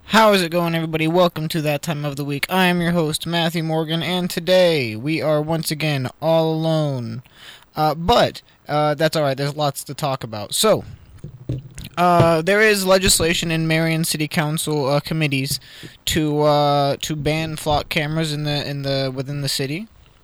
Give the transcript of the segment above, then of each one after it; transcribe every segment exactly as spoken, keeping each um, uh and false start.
How is it going, everybody? Welcome to That Time of the Week. I am your host, Matthew Morgan, and today we are once again all alone. Uh, but uh, that's alright, there's lots to talk about. So, uh, there is legislation in Marion City Council uh, committees to uh, to ban flock cameras in the in the within the city.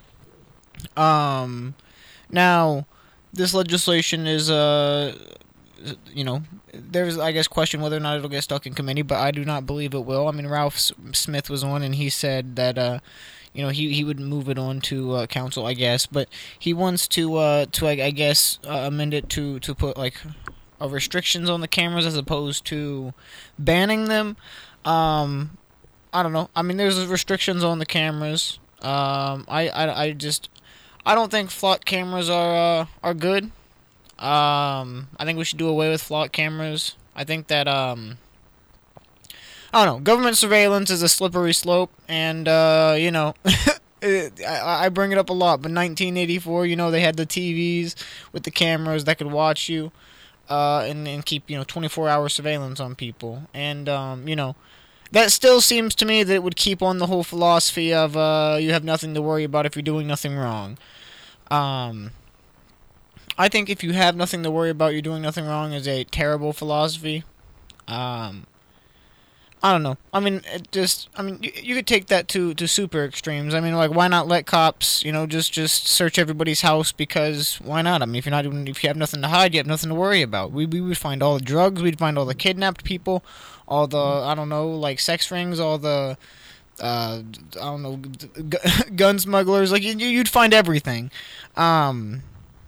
Um, now, this legislation is uh, you know. There's, I guess, question whether or not it'll get stuck in committee, but I do not believe it will. I mean, Ralph S- Smith was on, and he said that, uh, you know, he, he would move it on to uh, council, I guess, but he wants to, uh, to I, I guess, uh, amend it to, to put, like, uh, restrictions on the cameras as opposed to banning them. Um, I don't know. I mean, there's restrictions on the cameras. Um, I, I, I just, I don't think flock cameras are, uh, are good. Um, I think we should do away with flock cameras. I think that, um, I don't know, government surveillance is a slippery slope, and, uh, you know, it, I, I bring it up a lot, but nineteen eighty-four, you know, they had the T Vs with the cameras that could watch you, uh, and, and keep, you know, twenty-four hour surveillance on people, and, um, you know, that still seems to me that it would keep on the whole philosophy of, uh, you have nothing to worry about if you're doing nothing wrong. Um... I think if you have nothing to worry about, you're doing nothing wrong is a terrible philosophy. Um, I don't know. I mean, it just, I mean, you, you could take that to, to super extremes. I mean, like, why not let cops, you know, just, just search everybody's house because why not? I mean, if you're not doing, if you have nothing to hide, you have nothing to worry about. We, we would find all the drugs, we'd find all the kidnapped people, all the, I don't know, like, sex rings, all the, uh, I don't know, g- gun smugglers, like, you, you'd find everything. Um...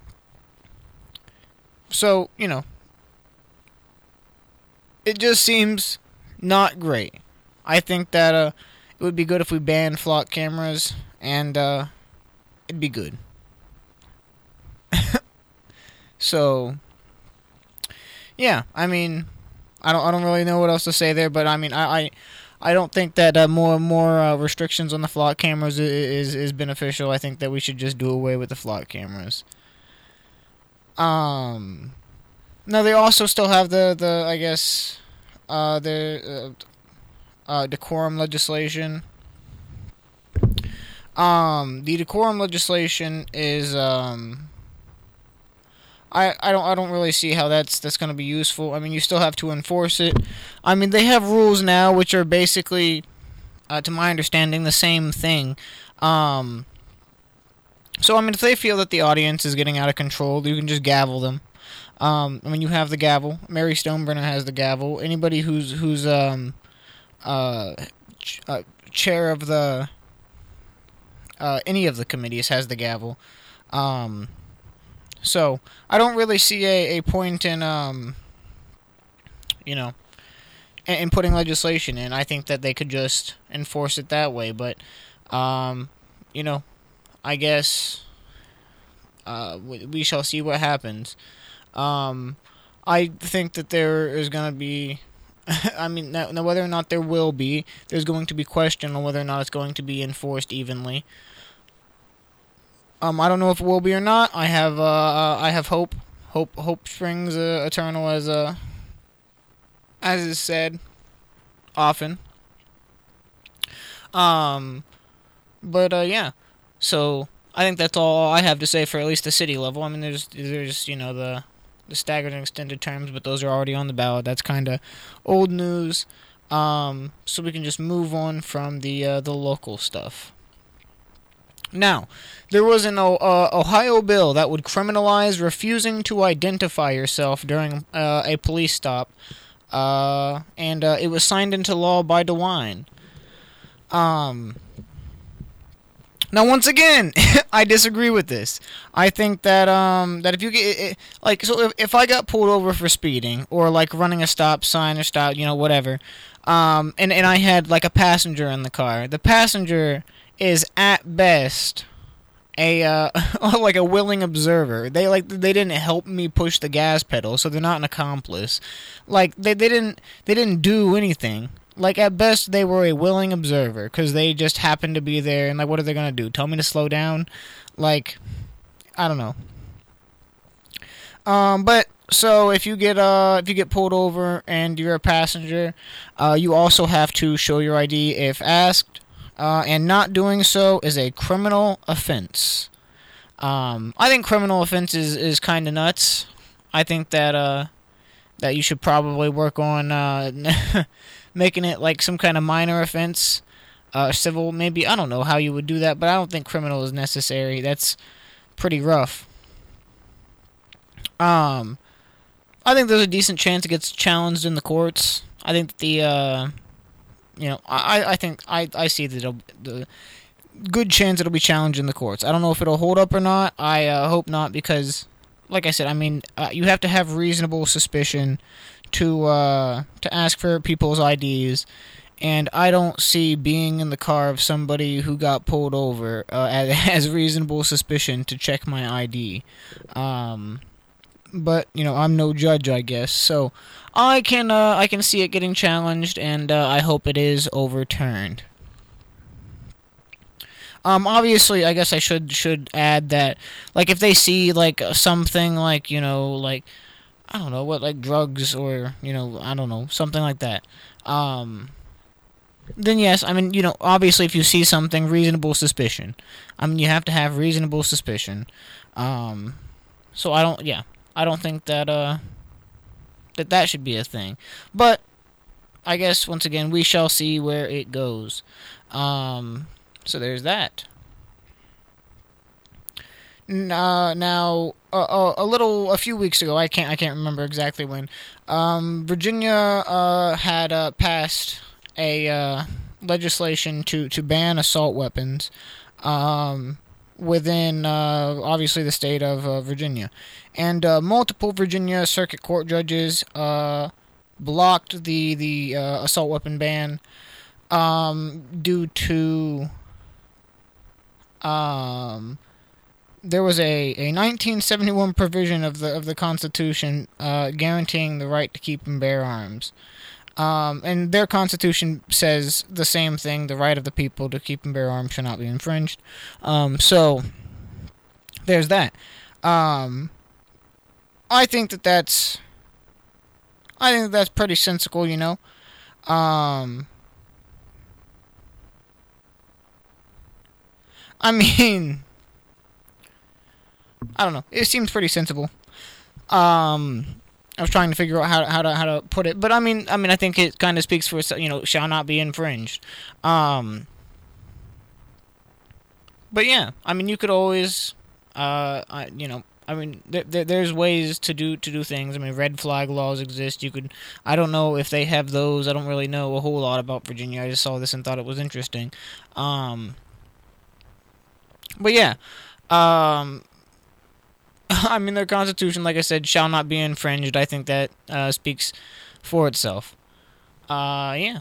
So, you know, it just seems not great. I think that uh, it would be good if we banned flock cameras, and uh, it'd be good. So, yeah, I mean, I don't, I don't really know what else to say there, but I mean, I, I, I don't think that uh, more, more uh, restrictions on the flock cameras is, is is beneficial. I think that we should just do away with the flock cameras. Um, no, they also still have the, the I guess, uh, the, uh, uh, decorum legislation. Um, the decorum legislation is, um, I, I don't, I don't really see how that's, that's gonna be useful. I mean, you still have to enforce it. I mean, they have rules now which are basically, uh, to my understanding, the same thing. Um... So, I mean, if they feel that the audience is getting out of control, you can just gavel them. Um, I mean, you have the gavel. Mary Stoneburner has the gavel. Anybody who's, who's um, uh, ch- uh, chair of the, uh, any of the committees has the gavel. Um, so, I don't really see a, a point in, um, you know, in, in putting legislation in. I think that they could just enforce it that way, but, um, you know, I guess uh, we, we shall see what happens. Um, I think that there is going to be, I mean, now, now whether or not there will be, there's going to be question on whether or not it's going to be enforced evenly. Um, I don't know if it will be or not. I have, uh, I have hope. Hope, hope springs uh, eternal, as uh, as is said often. Um, but uh, yeah. So, I think that's all I have to say for at least the city level. I mean, there's, there's you know, the the staggered and extended terms, but those are already on the ballot. That's kind of old news. Um, so we can just move on from the uh, the local stuff. Now, there was an uh, Ohio bill that would criminalize refusing to identify yourself during uh, a police stop, uh, and uh, it was signed into law by DeWine. Um... Now, once again, I disagree with this. I think that um that if you get it, like so if, if I got pulled over for speeding or like running a stop sign or stop, you know, whatever, um and and I had like a passenger in the car, the passenger is at best a uh like a willing observer. They like they didn't help me push the gas pedal, so they're not an accomplice. Like they they didn't they didn't do anything. Like, at best, they were a willing observer, because they just happened to be there, and, like, what are they going to do? Tell me to slow down? Like, I don't know. Um, but So if you get uh if you get pulled over and you're a passenger, uh, you also have to show your I D if asked, uh, and not doing so is a criminal offense. Um, I think criminal offense is, is kind of nuts. I think that uh that you should probably work on uh making it like some kind of minor offense, uh, civil maybe. I don't know how you would do that, but I don't think criminal is necessary. That's pretty rough. Um, I think there's a decent chance it gets challenged in the courts. I think the, uh, you know, I, I think I, I see that it'll, the good chance it'll be challenged in the courts. I don't know if it'll hold up or not. I uh, hope not because, like I said, I mean, uh, you have to have reasonable suspicion to uh, to ask for people's I Ds, and I don't see being in the car of somebody who got pulled over uh, as, as reasonable suspicion to check my I D. Um, but you know, I'm no judge, I guess. So I can uh, I can see it getting challenged, and uh, I hope it is overturned. Um, obviously, I guess I should should add that, like, if they see like something like you know like I don't know what like drugs or you know I don't know something like that, um, then yes, I mean you know obviously if you see something reasonable suspicion, I mean you have to have reasonable suspicion. Um, so I don't yeah I don't think that uh that that should be a thing, but I guess once again we shall see where it goes. Um, so there's that. Uh, now, uh, uh, a little, a few weeks ago, I can't, I can't remember exactly when. Um, Virginia uh, had uh, passed a uh, legislation to, to ban assault weapons um, within, uh, obviously, the state of uh, Virginia, and uh, multiple Virginia Circuit Court judges uh, blocked the the uh, assault weapon ban um, due to um. There was a, a nineteen seventy-one provision of the of the Constitution uh, guaranteeing the right to keep and bear arms, um, and their Constitution says the same thing: the right of the people to keep and bear arms shall not be infringed. Um, so there's that. Um, I think that that's I think that that's pretty sensible, you know. Um, I mean. I don't know. It seems pretty sensible. Um, I was trying to figure out how to, how to how to put it, but I mean, I mean, I think it kind of speaks for itself. You know, shall not be infringed. Um, but yeah, I mean, you could always, uh, I, you know, I mean, there, there, there's ways to do to do things. I mean, red flag laws exist. You could. I don't know if they have those. I don't really know a whole lot about Virginia. I just saw this and thought it was interesting. Um, but yeah. Um. I mean, their constitution, like I said, shall not be infringed. I think that uh, speaks for itself. Uh, yeah.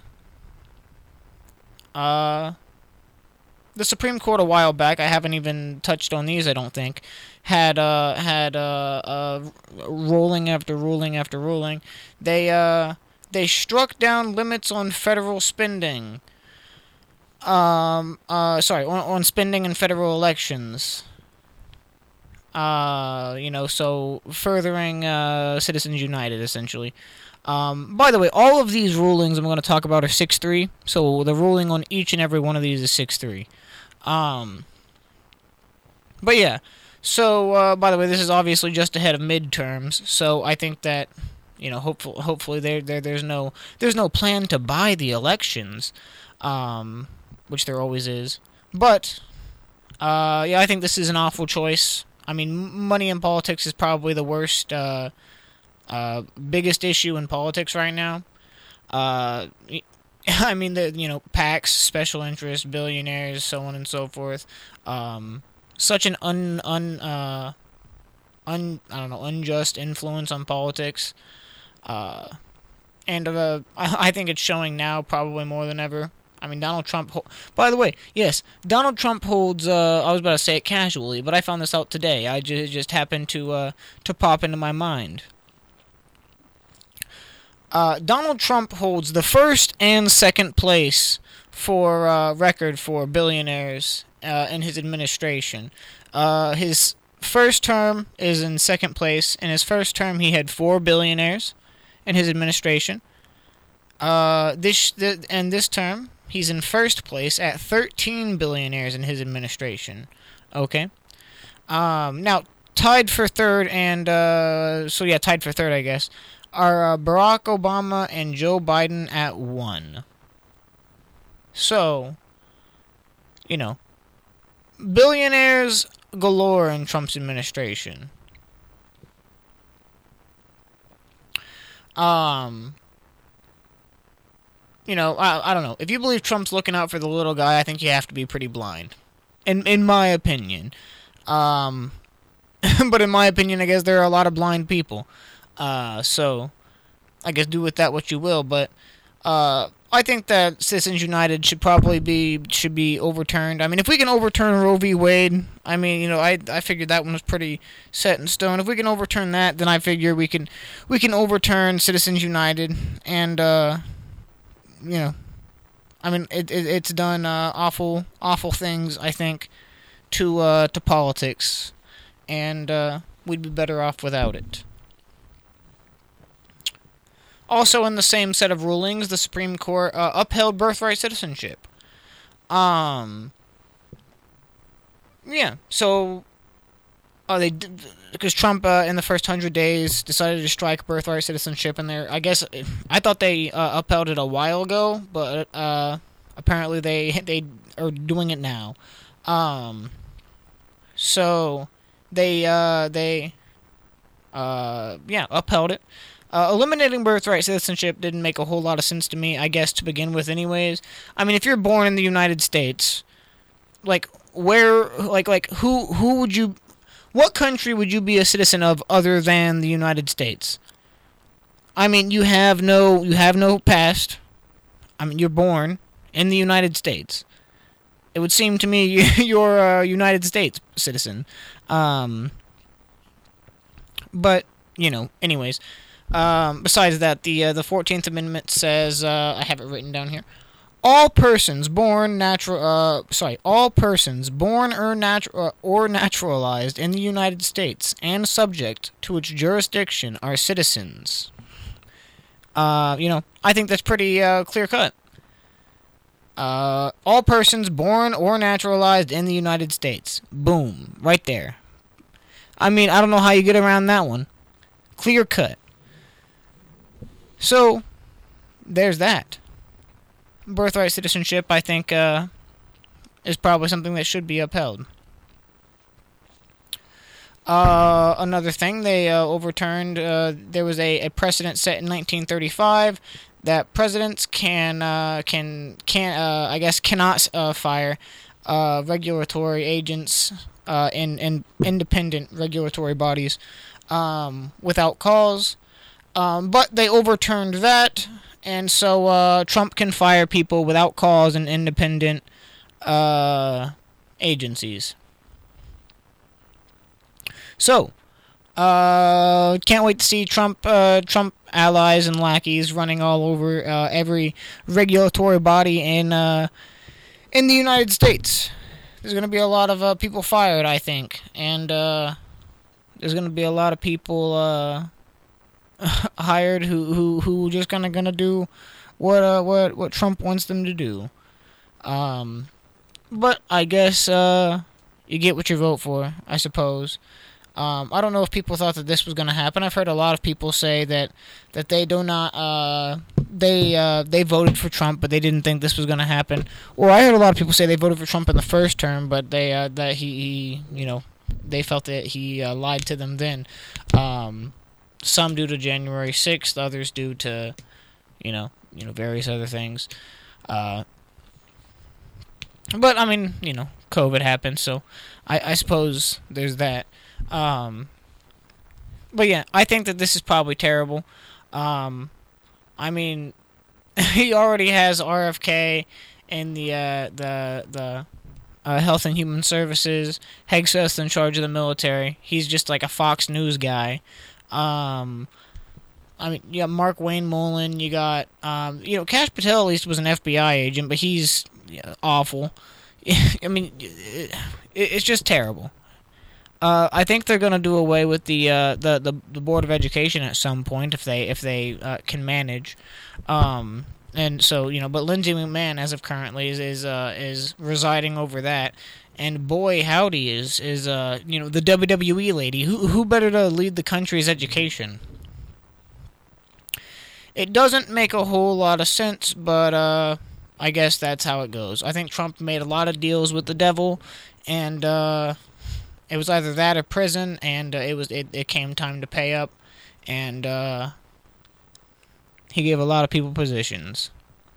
Uh, the Supreme Court a while back, I haven't even touched on these, I don't think, had, uh, had, uh, uh, ruling after ruling after ruling. They, uh, they struck down limits on federal spending. Um, uh, sorry, on, on spending in federal elections. Uh, you know, so furthering uh, Citizens United, essentially. Um, by the way, all of these rulings I'm going to talk about are six three, so the ruling on each and every one of these is six three. Um, but yeah, so, uh, by the way, this is obviously just ahead of midterms, so I think that, you know, hopefully, hopefully there, there, there's no, there's no plan to buy the elections, um, which there always is, but, uh, yeah, I think this is an awful choice. I mean, money in politics is probably the worst, uh, uh, biggest issue in politics right now. Uh, I mean, the you know, PACs, special interests, billionaires, so on and so forth. Um, such an un, un, uh, un, I don't know, unjust influence on politics. Uh, and, uh, I, I think it's showing now probably more than ever. I mean, Donald Trump... Ho- By the way, yes, Donald Trump holds... Uh, I was about to say it casually, but I found this out today. I just, just happened to uh, to pop into my mind. Uh, Donald Trump holds the first and second place for uh, record for billionaires uh, in his administration. Uh, his first term is in second place. In his first term, he had four billionaires in his administration. Uh, this th- and this term, he's in first place at thirteen billionaires in his administration. Okay. Um, now tied for third, and uh, so yeah, tied for third, I guess, are uh, Barack Obama and Joe Biden at one. So, you know, billionaires galore in Trump's administration. Um, you know, I I don't know. If you believe Trump's looking out for the little guy, I think you have to be pretty blind, in in my opinion. Um, but in my opinion, I guess there are a lot of blind people. Uh, so I guess do with that what you will. But uh, I think that Citizens United should probably be should be overturned. I mean, if we can overturn Roe v. Wade, I mean, you know, I I figured that one was pretty set in stone. If we can overturn that, then I figure we can we can overturn Citizens United, and uh, you know, I mean, it, it it's done uh, awful awful things, I think, to uh, to politics, and uh, we'd be better off without it. Also, in the same set of rulings, the Supreme Court uh, upheld birthright citizenship. Um, yeah, so uh, they did, because Trump uh, in the first hundred days decided to strike birthright citizenship, and there, I guess I thought they uh, upheld it a while ago, but uh, apparently they they are doing it now. Um, so they uh, they uh, yeah upheld it. Uh, eliminating birthright citizenship didn't make a whole lot of sense to me, I guess, to begin with anyways. I mean, if you're born in the United States, like, where, like, like, who, who would you, what country would you be a citizen of other than the United States? I mean, you have no, you have no past. I mean, you're born in the United States. It would seem to me you're a United States citizen. Um, but, you know, anyways. Um, besides that, the uh, the fourteenth Amendment says, uh, I have it written down here, all persons born natural, uh, sorry, all persons born or natural uh, or naturalized in the United States and subject to its jurisdiction are citizens. Uh, you know, I think that's pretty uh, clear cut. Uh, all persons born or naturalized in the United States. Boom, right there. I mean, I don't know how you get around that one. Clear cut. So, there's that. Birthright citizenship, I think, uh, is probably something that should be upheld. Uh, another thing, they uh, overturned, uh, there was a, a precedent set in nineteen thirty-five that presidents can, uh, can, can uh, I guess, cannot uh, fire uh, regulatory agents uh, in, in independent regulatory bodies um, without cause. Um, but they overturned that, and so uh, Trump can fire people without cause in independent uh, agencies. So, uh, can't wait to see Trump, uh, Trump allies and lackeys running all over uh, every regulatory body in uh, in the United States. There's going to be a lot of uh, people fired, I think, and uh, there's going to be a lot of people. Uh, hired who who who just kind of gonna do what uh what what Trump wants them to do. Um, but I guess uh you get what you vote for, I suppose. Um, I don't know if people thought that this was gonna happen. I've heard a lot of people say that that they do not uh they uh they voted for Trump, but they didn't think this was gonna happen. Or I heard a lot of people say they voted for Trump in the first term, but they uh that he, he you know they felt that he uh, lied to them then. Um. Some due to January sixth, others due to, you know, you know, various other things. Uh, but I mean, you know, COVID happened, so I, I suppose there's that. Um, but yeah, I think that this is probably terrible. Um, I mean, he already has R F K in the uh, the the uh, Health and Human Services. Hegseth's in charge of the military. He's just like a Fox News guy. Um, I mean, you got Mark Wayne Mullen, you got, um, you know, Kash Patel at least was an F B I agent, but he's yeah, awful. I mean, it, it's just terrible. Uh, I think they're gonna do away with the, uh, the the the board of education at some point if they if they uh, can manage, um, and so you know. But Lindsey McMahon, as of currently, is is uh, is residing over that, and boy howdy is is uh you know the W W E lady. Who who better to lead the country's education? It doesn't make a whole lot of sense, but uh, I guess that's how it goes. I think Trump made a lot of deals with the devil, and uh. It was either that or prison, and uh, it was it, it came time to pay up, and uh, he gave a lot of people positions.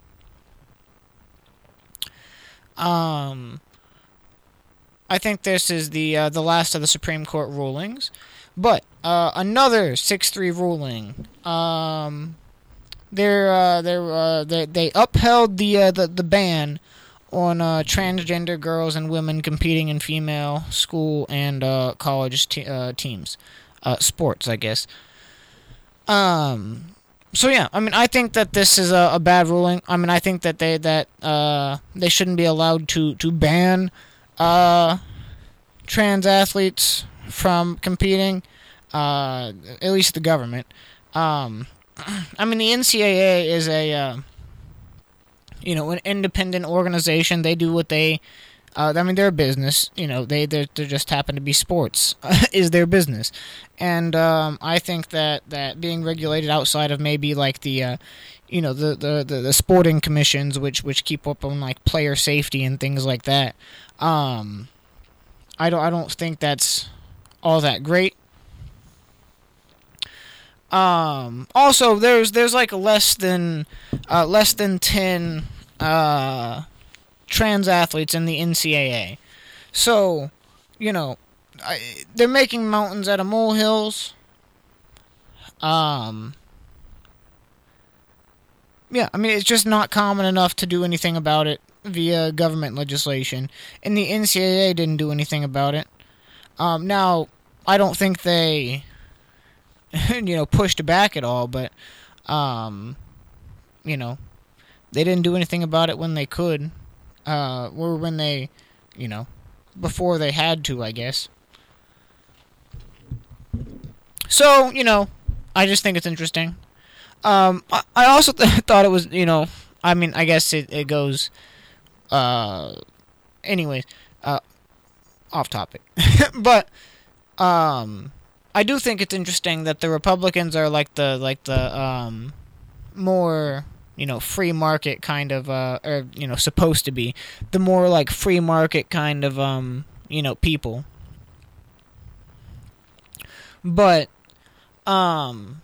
Um, I think this is the uh, the last of the Supreme Court rulings, but uh, another six three ruling. Um, they're, uh, they're, uh, they they upheld the uh, the the ban on uh, transgender girls and women competing in female school and uh, college te- uh, teams, uh, sports, I guess. Um. So yeah, I mean, I think that this is a, a bad ruling. I mean, I think that they that uh, they shouldn't be allowed to to ban uh, trans athletes from competing. Uh, at least the government. Um, I mean, the N C double A is a uh, you know, an independent organization. They do what they, uh, I mean, they're a business. You know, they they they just happen to be sports is their business, and um, I think that, that being regulated outside of maybe like the, uh, you know, the, the, the, the sporting commissions which which keep up on like player safety and things like that. Um, I don't I don't think that's all that great. Um, also, there's there's like less than uh, less than ten uh, trans athletes in the N C double A. So, you know, I, they're making mountains out of molehills. Um, yeah, I mean, it's just not common enough to do anything about it via government legislation. And the N C double A didn't do anything about it. Um, now, I don't think they... you know, pushed back at all, but, um, you know, they didn't do anything about it when they could, uh, or when they, you know, before they had to, I guess. So, you know, I just think it's interesting. Um, I, I also th- thought it was, you know, I mean, I guess it, it goes, uh, anyways, uh, off topic. But, um... I do think it's interesting that the Republicans are like the like the um, more, you know, free market kind of uh, or you know, supposed to be the more like free market kind of um, you know, people. But um,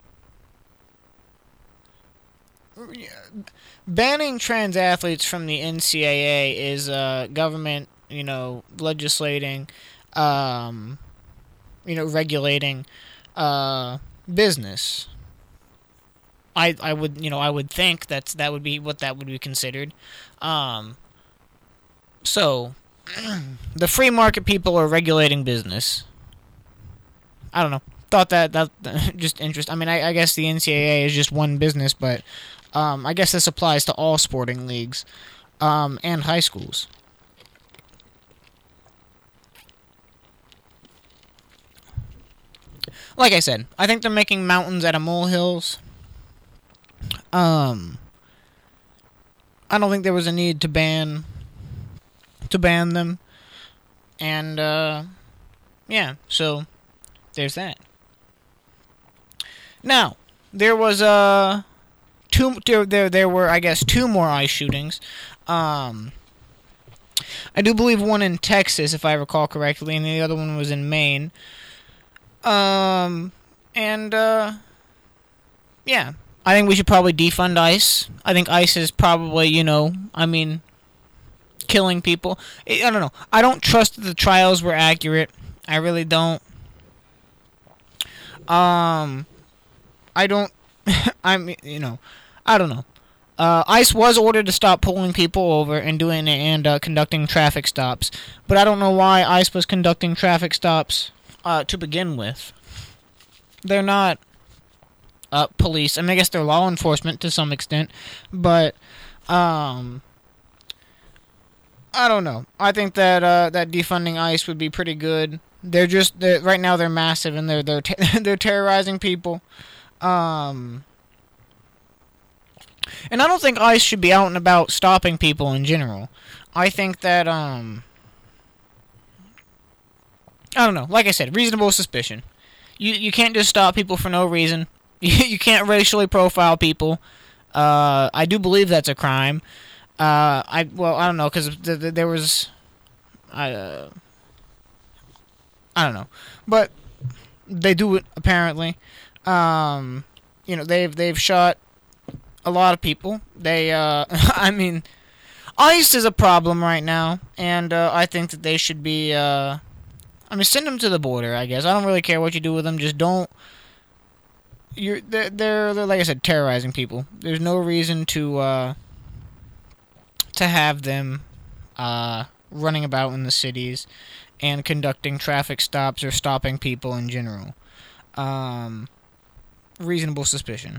banning trans athletes from the N C double A is uh, government, you know, legislating um you know, regulating uh, business. I I would you know I would think that's that would be what that would be considered. Um, so the free market people are regulating business. I don't know. Thought that that just interest. I mean, I, I guess the N C double A is just one business, but um, I guess this applies to all sporting leagues um, and high schools. Like I said, I think they're making mountains out of molehills. Um, I don't think there was a need to ban to ban them, and uh, yeah. So there's that. Now there was uh two there there there were I guess two more ICE shootings. Um, I do believe one in Texas, if I recall correctly, and the other one was in Maine. Um, and, uh, yeah, I think we should probably defund ICE. I think ICE is probably, you know, I mean, killing people. I, I don't know. I don't trust that the trials were accurate. I really don't. Um, I don't, I mean, you know, I don't know. Uh, ICE was ordered to stop pulling people over and doing and uh, conducting traffic stops, but I don't know why ICE was conducting traffic stops Uh, to begin with. They're not uh, police. I mean, I guess they're law enforcement to some extent, but um, I don't know. I think that uh, that defunding ICE would be pretty good. they're just they're, right now they're massive and they're they're te- they're terrorizing people. Um, and I don't think ICE should be out and about stopping people in general. I think that um, I don't know. Like I said, reasonable suspicion. You you can't just stop people for no reason. You can't racially profile people. Uh, I do believe that's a crime. Uh, I well, I don't know because th- th- there was, I uh, I don't know, but they do it apparently. Um, you know, they've they've shot a lot of people. They, uh, I mean, ICE is a problem right now, and uh, I think that they should be. Uh, I mean, send them to the border. I guess I don't really care what you do with them. Just don't. You're they're they're, they're like I said, terrorizing people. There's no reason to. Uh, to have them uh, running about in the cities and conducting traffic stops or stopping people in general. Um, reasonable suspicion.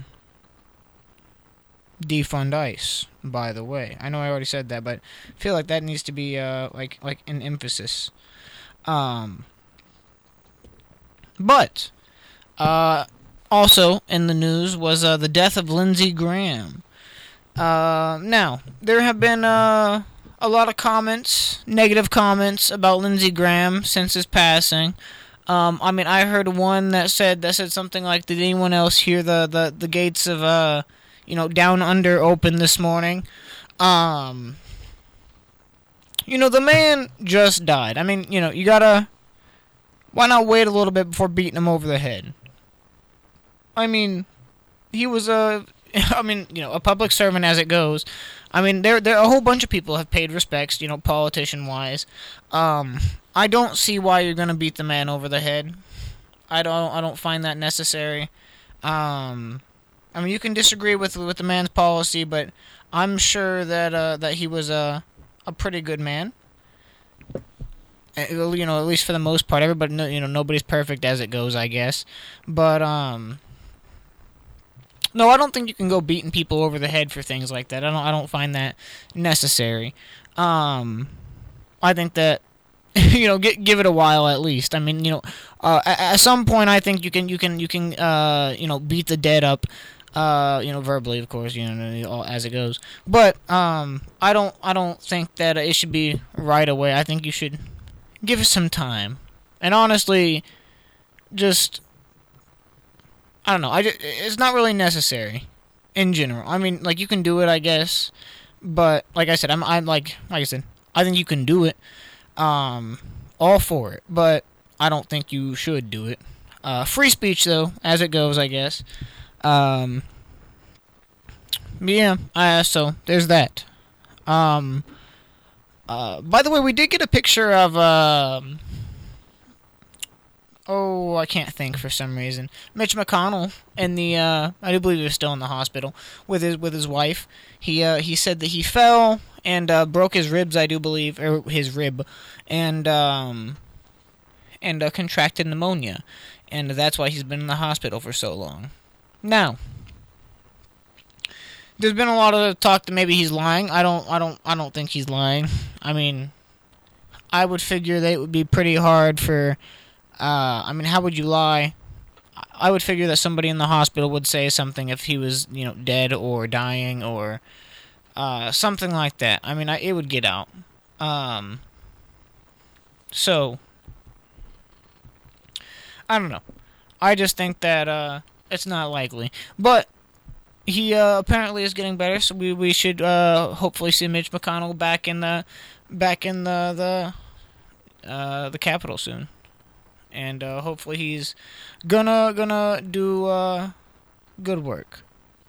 Defund ICE, by the way. I know I already said that, but I feel like that needs to be uh, like like an emphasis. Um, but uh, also in the news was uh, the death of Lindsey Graham. Uh, now, there have been uh, a lot of comments, negative comments about Lindsey Graham since his passing. Um, I mean, I heard one that said that said something like, "Did anyone else hear the, the, the gates of uh, you know, Down Under open this morning?" Um, you know, the man just died. I mean, you know, you gotta, why not wait a little bit before beating him over the head? I mean, he was a. I mean, you know, a public servant as it goes. I mean, there there a whole bunch of people have paid respects, you know, politician-wise. Um, I don't see why you're gonna beat the man over the head. I don't I don't find that necessary. Um, I mean, you can disagree with with the man's policy, but I'm sure that uh, that he was a a pretty good man. You know, at least for the most part, everybody, you know, nobody's perfect as it goes, I guess. But um. No, I don't think you can go beating people over the head for things like that. I don't. I don't find that necessary. Um, I think that you know, get, give it a while at least. I mean, you know, uh, at, at some point, I think you can, you can, you can, uh, you know, beat the dead up, uh, you know, verbally, of course, you know, as it goes. But um, I don't, I don't think that it should be right away. I think you should give it some time, and honestly, just. I don't know. I just, it's not really necessary, in general. I mean, like, you can do it, I guess, but like I said, I'm I'm like like I said, I think you can do it. Um, all for it, but I don't think you should do it. Uh, free speech, though, as it goes, I guess. Um, yeah. Uh, so there's that. Um. Uh. By the way, we did get a picture of um. Oh, I can't think for some reason. Mitch McConnell in the uh, I do believe he was still in the hospital with his with his wife. He uh, he said that he fell and uh, broke his ribs, I do believe, or his rib, and um, and uh, contracted pneumonia, and that's why he's been in the hospital for so long. Now, there's been a lot of talk that maybe he's lying. I don't I don't I don't think he's lying. I mean, I would figure that it would be pretty hard for. Uh, I mean, how would you lie? I would figure that somebody in the hospital would say something if he was, you know, dead or dying or uh, something like that. I mean, I, it would get out. Um, so, I don't know. I just think that uh, it's not likely. But he uh, apparently is getting better, so we we should uh, hopefully see Mitch McConnell back in the back in the the uh, the Capitol soon. And uh, hopefully he's gonna gonna do uh, good work.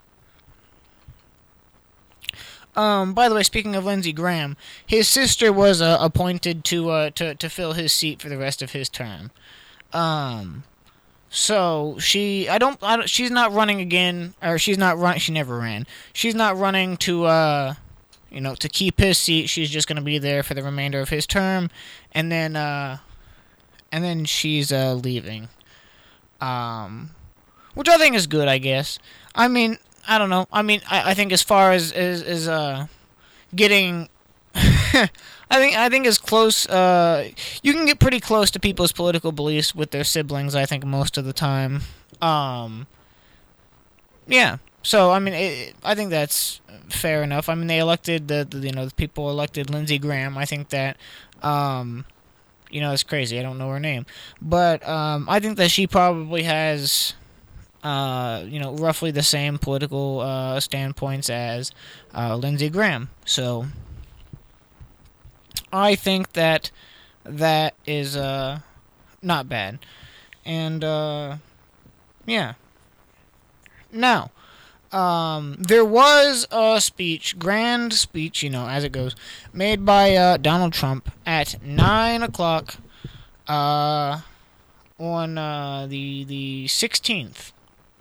Um, by the way, speaking of Lindsey Graham, his sister was uh, appointed to uh, to to fill his seat for the rest of his term. Um, so she, I don't, I don't, she's not running again, or she's not run. She never ran. She's not running to uh, you know, to keep his seat. She's just gonna be there for the remainder of his term, and then uh. And then she's uh, leaving, um, which I think is good, I guess. I mean, I don't know. I mean, I, I think as far as as, as uh, getting I think I think as close uh, you can get pretty close to people's political beliefs with their siblings. I think most of the time. Um, yeah. So I mean, it, I think that's fair enough. I mean, they elected the, the you know the people elected Lindsey Graham. I think that. Um, you know, it's crazy. I don't know her name, but um, I think that she probably has. Uh, you know, roughly the same political uh, standpoints as uh, Lindsey Graham. So I think that that is uh, not bad. And uh, yeah. Now, um, there was a speech, grand speech, you know, as it goes, made by uh, Donald Trump at nine o'clock uh, on uh, the the sixteenth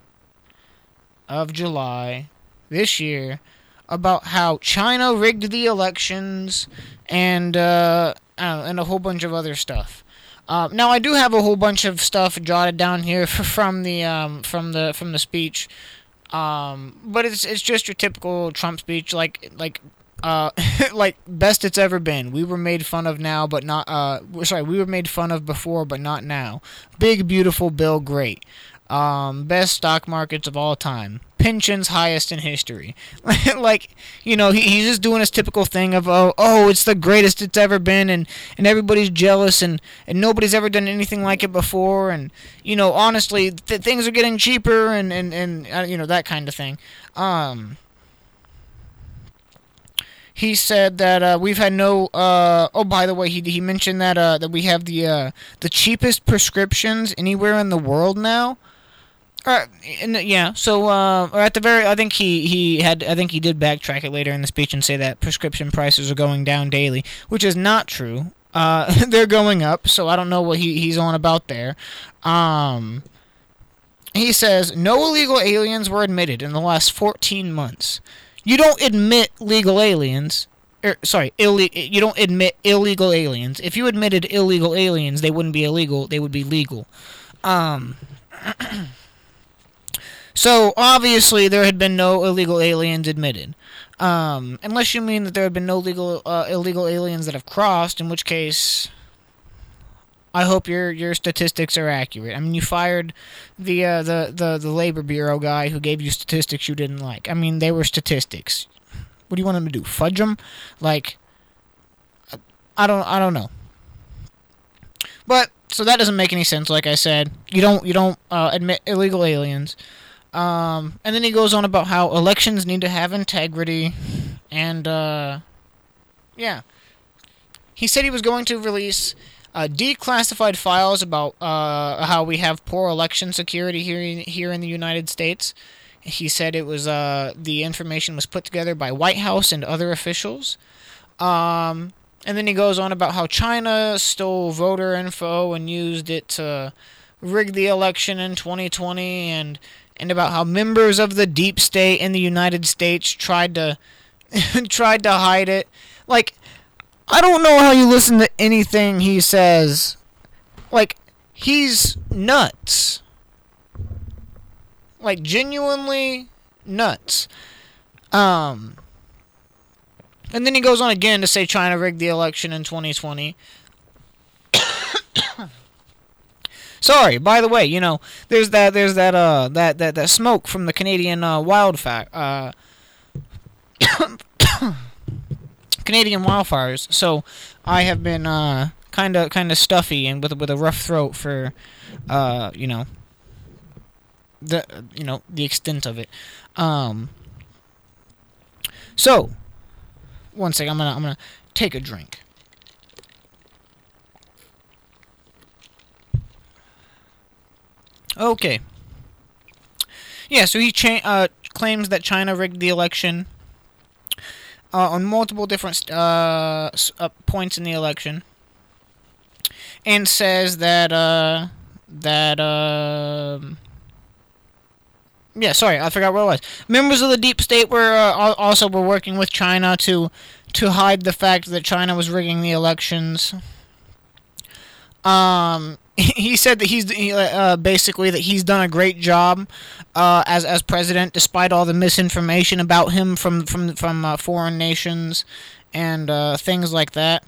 of July this year about how China rigged the elections and uh, and a whole bunch of other stuff. Uh, now I do have a whole bunch of stuff jotted down here from the um, from the from the speech, um, but it's it's just your typical Trump speech, like like uh, like best it's ever been. We were made fun of now, but not uh, sorry, we were made fun of before, but not now. Big beautiful bill, great. Um, best stock markets of all time. Pensions highest in history. Like, you know, he, he's just doing his typical thing of, oh, oh, it's the greatest it's ever been, and, and everybody's jealous, and, and nobody's ever done anything like it before, and, you know, honestly, th- things are getting cheaper, and, and, and uh, you know, that kind of thing. Um... He said that uh, we've had no. Uh, oh, by the way, he he mentioned that uh, that we have the uh, the cheapest prescriptions anywhere in the world now. Uh, and, yeah. So, uh, or at the very, I think he, he had. I think he did backtrack it later in the speech and say that prescription prices are going down daily, which is not true. Uh, they're going up. So I don't know what he, he's on about there. Um, he says no illegal aliens were admitted in the last fourteen months. You don't admit legal aliens. Er, sorry, ille- you don't admit illegal aliens. If you admitted illegal aliens, they wouldn't be illegal. They would be legal. Um, so, obviously, there had been no illegal aliens admitted. Um, unless you mean that there had been no legal, uh, illegal aliens that have crossed, in which case, I hope your your statistics are accurate. I mean, you fired the uh, the, the the Labor Bureau guy who gave you statistics you didn't like. I mean, they were statistics. What do you want him to do? Fudge them? Like, I don't I don't know. But so that doesn't make any sense. Like I said, you don't you don't uh, admit illegal aliens. Um, and then he goes on about how elections need to have integrity, and uh, yeah, he said he was going to release. Uh, declassified files about uh, how we have poor election security here in, here in the United States. He said it was uh, the information was put together by White House and other officials. Um, and then he goes on about how China stole voter info and used it to rig the election in twenty twenty, and and about how members of the deep state in the United States tried to tried to hide it. Like, I don't know how you listen to anything he says. Like, he's nuts. Like, genuinely nuts. Um, and then he goes on again to say China rigged the election in twenty twenty. Sorry, by the way, you know, there's that, there's that, uh, that, that, that smoke from the Canadian, uh, wildfire, uh, Canadian wildfires, so I have been uh, kind of kind of stuffy and with with a rough throat for uh, you know the you know the extent of it. Um, so one second, I'm gonna I'm gonna take a drink. Okay. Yeah, so he cha- uh, claims that China rigged the election. Uh, on multiple different uh, uh, points in the election, and says that uh, that uh, yeah, sorry, I forgot what it was. Members of the deep state were uh, also were working with China to to hide the fact that China was rigging the elections. Um, he said that he's uh, basically that he's done a great job uh, as as president, despite all the misinformation about him from from from uh, foreign nations, and uh, things like that.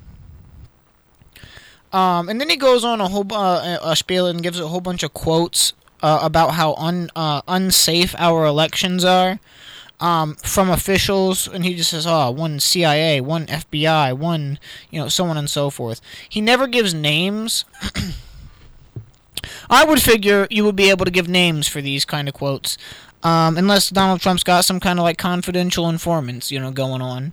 Um, and then he goes on a whole uh, a spiel and gives a whole bunch of quotes uh, about how un uh, unsafe our elections are. Um, from officials, and he just says, "Oh, one C I A, one F B I, one, you know, so on and so forth." He never gives names. I would figure you would be able to give names for these kind of quotes, um, unless Donald Trump's got some kind of like confidential informants, you know, going on.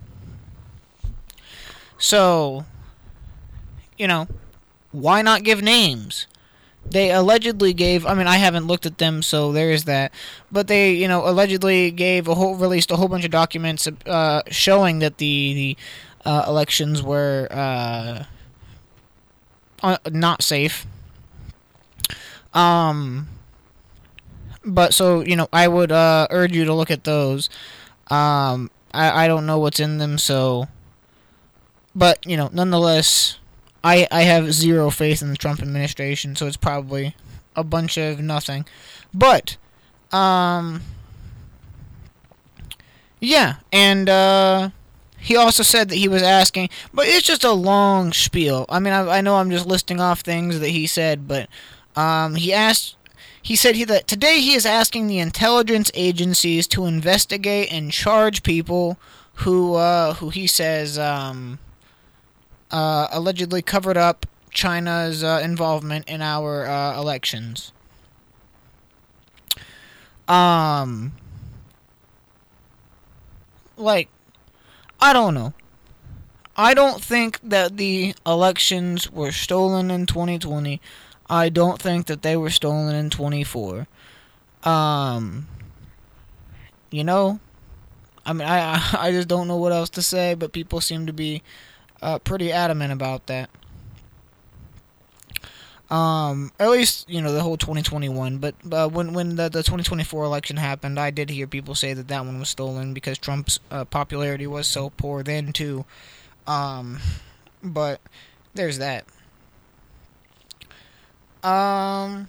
So, you know, why not give names? They allegedly gave, I mean, I haven't looked at them, so there is that. But they, you know, allegedly gave a whole, released a whole bunch of documents uh, showing that the, the uh, elections were uh, uh, not safe. Um, but so, you know, I would uh, urge you to look at those. Um, I, I don't know what's in them, so. But, you know, nonetheless, I, I have zero faith in the Trump administration, so it's probably a bunch of nothing. But, um, yeah, and uh, he also said that he was asking, but it's just a long spiel. I mean, I, I know I'm just listing off things that he said, but um, he asked, he said he, that today he is asking the intelligence agencies to investigate and charge people who, uh, who he says, um... Uh, allegedly covered up China's uh, involvement in our uh, elections. Um, like, I don't know. I don't think that the elections were stolen in twenty twenty. I don't think that they were stolen in twenty-four. Um, you know, I mean, I I just don't know what else to say, but people seem to be Uh, pretty adamant about that. Um, at least, you know, the whole twenty twenty-one. But uh, when when the, the twenty twenty-four election happened, I did hear people say that that one was stolen because Trump's uh, popularity was so poor then, too. Um, but there's that. Um...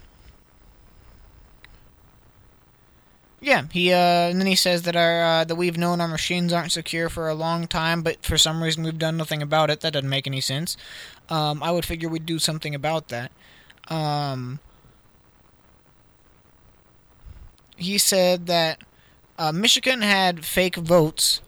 Yeah, he uh, and then he says that our uh, that we've known our machines aren't secure for a long time, but for some reason we've done nothing about it. That doesn't make any sense. Um, I would figure we'd do something about that. Um, he said that uh, Michigan had fake votes,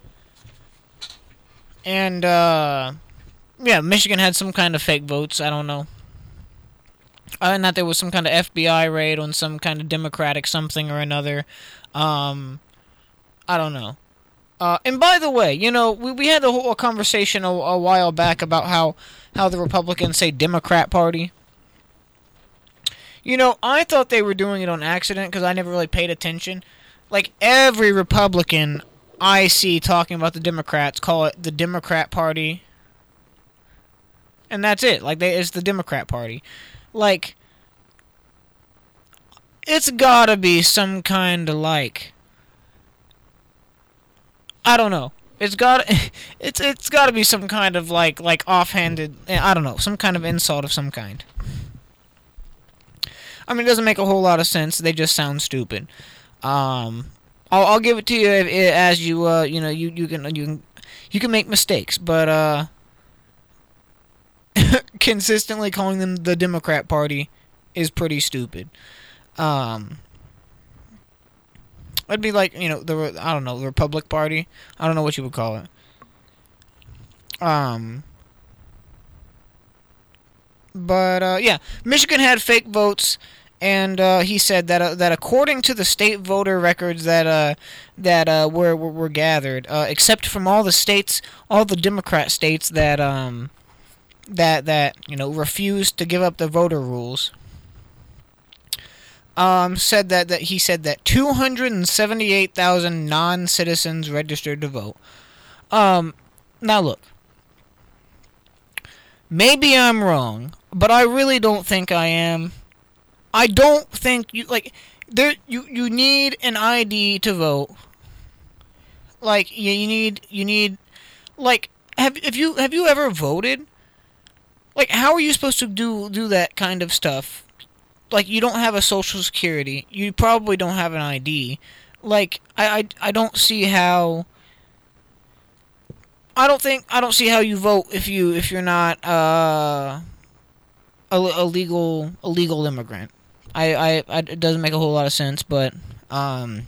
and uh, yeah, Michigan had some kind of fake votes. I don't know. Uh, and that there was some kind of F B I raid on some kind of Democratic something or another. Um, I don't know. Uh, and by the way, you know, we, we had a whole conversation a, a while back about how, how the Republicans say Democrat Party. You know, I thought they were doing it on accident because I never really paid attention. Like, every Republican I see talking about the Democrats call it the Democrat Party. And that's it. Like, they, it's the Democrat Party. Like, it's gotta be some kind of, like, I don't know. It's got it's it's gotta be some kind of, like, like offhanded, I don't know, some kind of insult of some kind. I mean, it doesn't make a whole lot of sense. They just sound stupid. Um, I'll, I'll give it to you if, as you, uh, you know, you, you can, you can, you can make mistakes, but, uh, consistently calling them the Democrat Party is pretty stupid. Um, it'd be like, you know, the, I don't know, the Republic Party. I don't know what you would call it. Um, but, uh, yeah, Michigan had fake votes, and, uh, he said that, uh, that according to the state voter records that, uh, that, uh, were, were, were gathered, uh, except from all the states, all the Democrat states that, um, that, that, you know, refused to give up the voter rules, Um, said that, that he said that two hundred seventy-eight thousand non-citizens registered to vote. Um, now look, maybe I'm wrong, but I really don't think I am. I don't think you, like, there, you, you need an I D to vote. Like, you, you need, you need, like, have, have you, have you ever voted? Like, how are you supposed to do, do that kind of stuff? Like, you don't have a social security. You probably don't have an I D. Like, I, I, I don't see how... I don't think I don't see how you vote if you if you're not uh, a, a legal a legal immigrant. I, I, I it doesn't make a whole lot of sense, but um,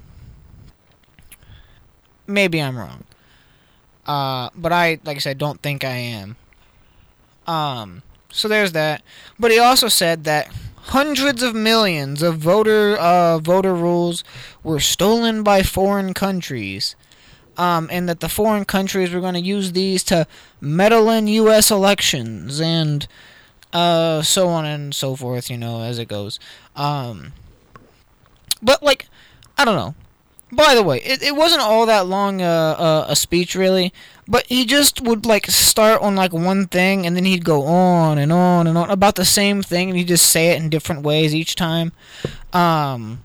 maybe I'm wrong. Uh, but I like I said, don't think I am. Um, so there's that. But he also said that hundreds of millions of voter uh, voter rolls were stolen by foreign countries. Um, and that the foreign countries were going to use these to meddle in U S elections and uh, so on and so forth, you know, as it goes. Um, but, like, I don't know. By the way, it, it wasn't all that long uh, uh, a speech, really, but he just would, like, start on, like, one thing, and then he'd go on and on and on about the same thing, and he'd just say it in different ways each time. Um...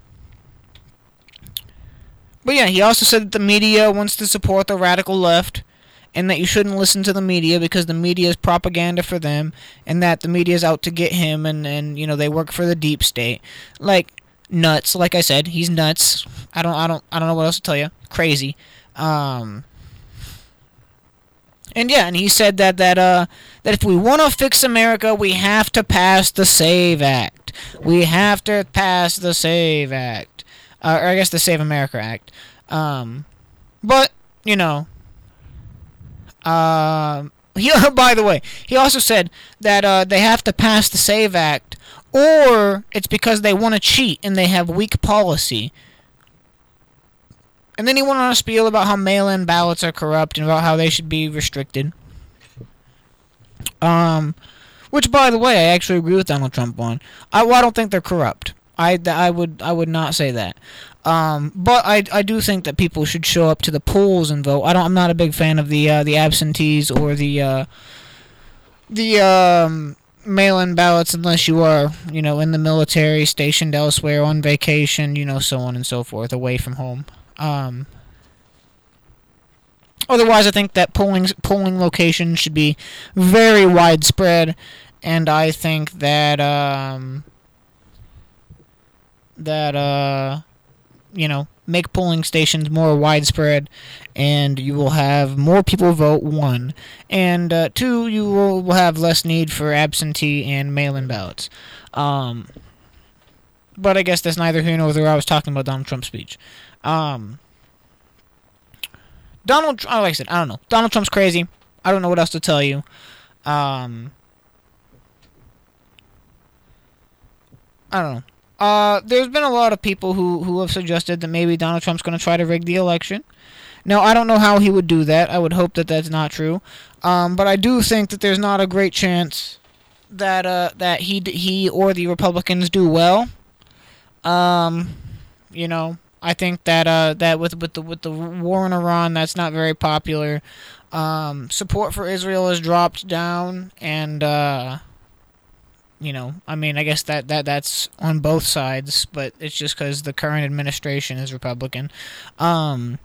But yeah, he also said that the media wants to support the radical left, and that you shouldn't listen to the media because the media is propaganda for them, and that the media is out to get him, and, and you know they work for the deep state. Like nuts, like I said, he's nuts. I don't I don't I don't know what else to tell you. Crazy. Um, and yeah, and he said that that uh that if we want to fix America, we have to pass the SAVE Act. We have to pass the SAVE Act. Uh, or I guess the Save America Act. Um, but, you know, uh, he, by the way, he also said that uh, they have to pass the SAVE Act, or it's because they want to cheat and they have weak policy. And then he went on a spiel about how mail-in ballots are corrupt and about how they should be restricted. Um, which, by the way, I actually agree with Donald Trump on. I, well, I don't think they're corrupt. I, I would I would not say that, um, but I, I do think that people should show up to the polls and vote. I don't I'm not a big fan of the uh, the absentees or the uh, the um, mail-in ballots unless you are you know in the military, stationed elsewhere, on vacation, you know so on and so forth, away from home. Um, otherwise, I think that polling polling locations should be very widespread, and I think that. Um, that uh you know make polling stations more widespread, and you will have more people vote, one, and uh, two, you will have less need for absentee and mail-in ballots. Um but I guess that's neither here nor there. I was talking about Donald Trump's speech. um Donald oh, like I said, I don't know, Donald Trump's crazy. I don't know what else to tell you. um I don't know. Uh, there's been a lot of people who, who have suggested that maybe Donald Trump's going to try to rig the election. Now, I don't know how he would do that. I would hope that that's not true. Um, but I do think that there's not a great chance that uh, that he he or the Republicans do well. Um, you know, I think that uh, that with with the with the war in Iran, that's not very popular. Um, support for Israel has dropped down, and. Uh, You know, I mean, I guess that, that that's on both sides, but it's just because the current administration is Republican. Um,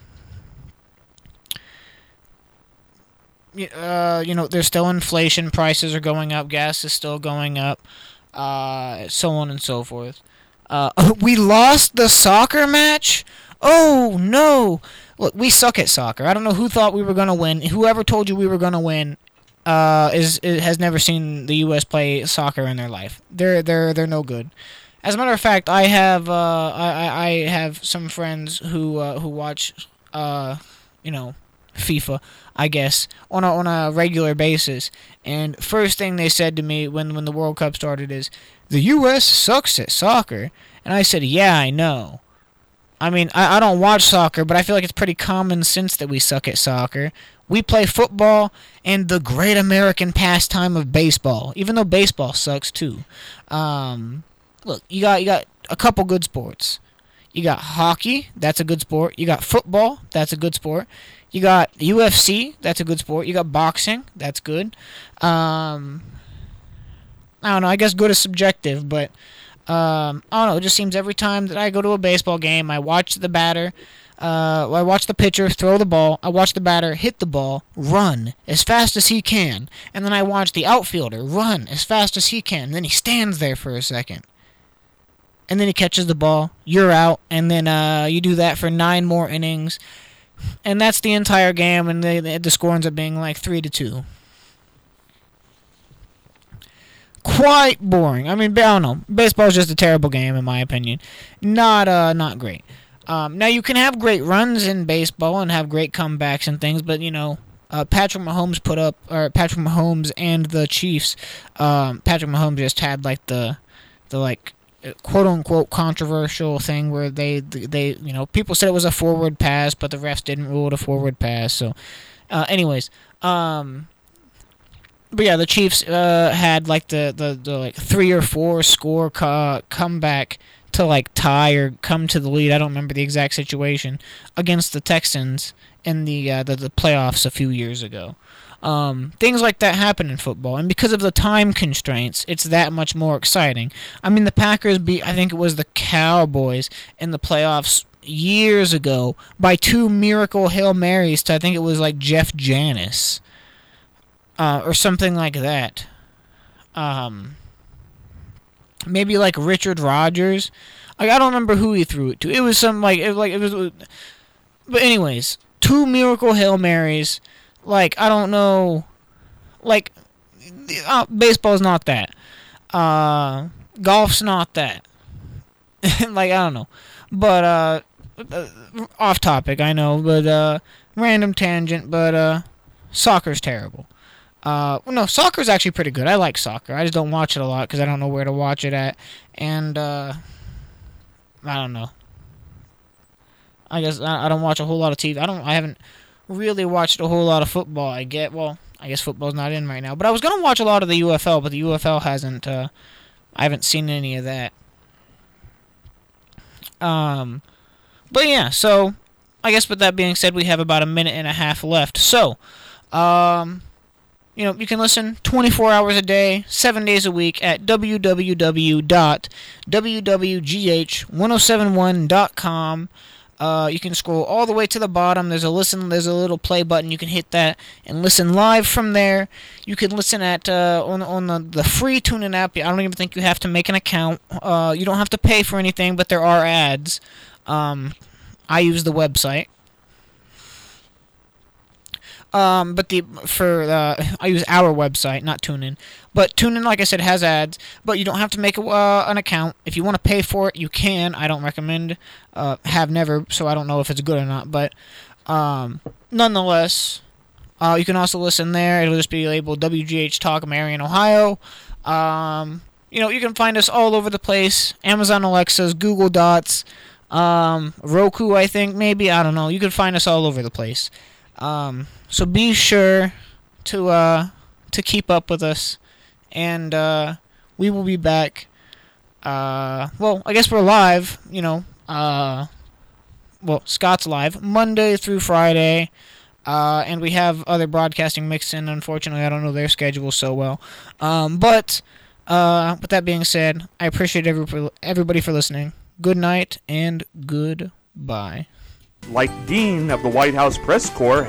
uh, you know, there's still inflation, prices are going up, gas is still going up, uh, so on and so forth. Uh, we lost the soccer match? Oh, no! Look, we suck at soccer. I don't know who thought we were going to win. Whoever told you we were going to win Uh, is, is has never seen the U S play soccer in their life. They're they're they're no good. As a matter of fact, I have uh, I I have some friends who uh, who watch uh, you know FIFA, I guess, on a on a regular basis. And first thing they said to me when when the World Cup started is, the U S sucks at soccer. And I said, yeah, I know. I mean, I, I don't watch soccer, but I feel like it's pretty common sense that we suck at soccer. We play football and the great American pastime of baseball, even though baseball sucks too. Um, look, you got you got a couple good sports. You got hockey, that's a good sport. You got football, that's a good sport. You got U F C, that's a good sport. You got boxing, that's good. Um, I don't know, I guess good is subjective, but um, I don't know, it just seems every time that I go to a baseball game, I watch the batter, uh, I watch the pitcher throw the ball, I watch the batter hit the ball, run as fast as he can, and then I watch the outfielder run as fast as he can, and then he stands there for a second. And then he catches the ball, you're out, and then uh, you do that for nine more innings. And that's the entire game, and they, they, the score ends up being like three to two. Quite boring. I mean, I don't know. Baseball is just a terrible game, in my opinion. Not uh, not great. Um, now, you can have great runs in baseball and have great comebacks and things, but, you know, uh, Patrick Mahomes put up, or Patrick Mahomes and the Chiefs, um, Patrick Mahomes just had, like, the, the like, quote-unquote controversial thing where they, they, you know, people said it was a forward pass, but the refs didn't rule it a forward pass, so, uh, anyways, um... But yeah, the Chiefs uh, had like the, the, the like three or four score co- comeback to like tie or come to the lead. I don't remember the exact situation against the Texans in the uh, the, the playoffs a few years ago. Um, things like that happen in football, and because of the time constraints, it's that much more exciting. I mean, the Packers beat, I think it was the Cowboys in the playoffs years ago by two miracle Hail Marys to I think it was like Jeff Janis. Uh, or something like that. Um, maybe like Richard Rodgers. Like, I don't remember who he threw it to. It was some like it, like it was. But anyways, two miracle Hail Marys. Like, I don't know. Like, uh, baseball's not that. Uh, golf's not that. Like, I don't know. But uh, uh, off topic, I know. But uh, random tangent. But uh, soccer's terrible. Uh, well, no, soccer's actually pretty good. I like soccer. I just don't watch it a lot because I don't know where to watch it at. And, uh, I don't know. I guess I, I don't watch a whole lot of T V. I don't, I haven't really watched a whole lot of football. I get, well, I guess football's not in right now. But I was going to watch a lot of the U F L, but the U F L hasn't, uh, I haven't seen any of that. Um, but yeah, so, I guess with that being said, we have about a minute and a half left. So, um... You know, you can listen twenty-four hours a day, seven days a week at w w w dot w w g h ten seventy-one dot com. Uh, you can scroll all the way to the bottom. There's a listen. There's a little play button. You can hit that and listen live from there. You can listen at uh, on on the, the free TuneIn app. I don't even think you have to make an account. Uh, you don't have to pay for anything, but there are ads. Um, I use the website. Um, but the for uh, I use our website, not TuneIn. But TuneIn, like I said, has ads. But you don't have to make a, uh, an account. If you want to pay for it, you can. I don't recommend. Uh, have never, so I don't know if it's good or not. But um, nonetheless, uh, you can also listen there. It'll just be labeled W G H Talk Marion, Ohio. Um, you know, you can find us all over the place. Amazon Alexas, Google Dots, um, Roku, I think maybe. I don't know. You can find us all over the place. Um, so be sure to uh, to keep up with us, and uh, we will be back. Uh, well, I guess we're live. You know, uh, well, Scott's live Monday through Friday, uh, and we have other broadcasting mixed in. Unfortunately, I don't know their schedule so well. Um, but uh, with that being said, I appreciate every, everybody for listening. Good night and goodbye. Like Dean of the White House Press Corps